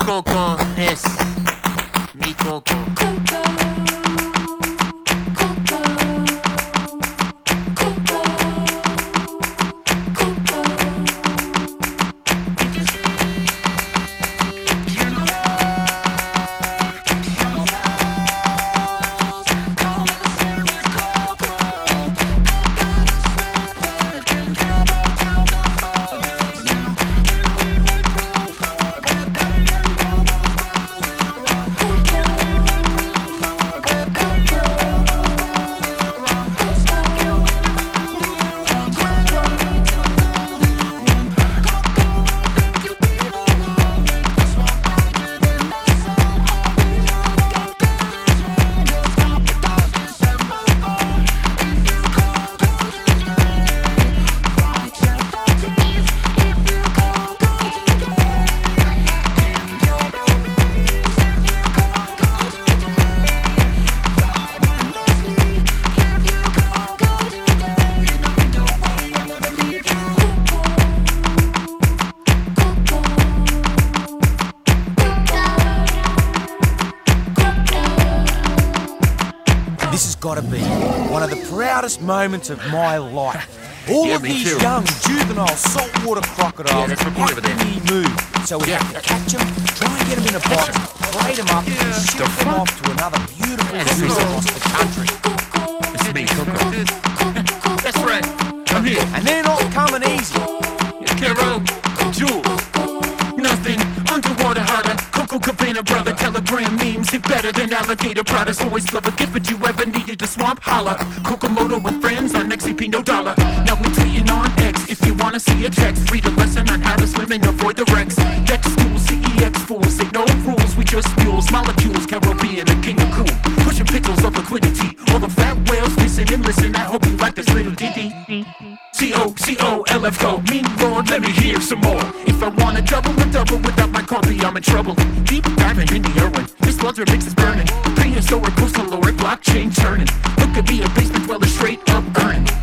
Coco es mi coco. This has got to be one of the proudest moments of my life. All of these young, juvenile, saltwater crocodiles have to be moved. So we have to catch them, try and get them in a box, plate them up, and ship them off to another beautiful zoo across the country. It's me, Coco. That's right. I'm here. And they're not coming easy. Carol, Jules, nothing underwater holler. Coco Cabana, brother, telegram memes hit better than alligator products. Always love a gift, but you ever needed a swamp holler. Kokomoto with friends on XCP, no dollar. Now we're tweeting on X. If you wanna see a text, read a lesson on how to swim and avoid the wrecks. Deck school, CEX fools, say no rules, we just mules, molecules, Caribbean, the king of cool. Pushing pickles of liquidity. All the fat whales listen and listen. I hope you like this little ditty. C-O-C-O-L-F-O. Mean Lord, let me hear some more. If I want a double without my coffee, I'm in trouble. Deep diving in the Irwin. This water mix is burning. Prehistoric, post-caloric, blockchain churning. Look at me, a basement dweller straight up earning.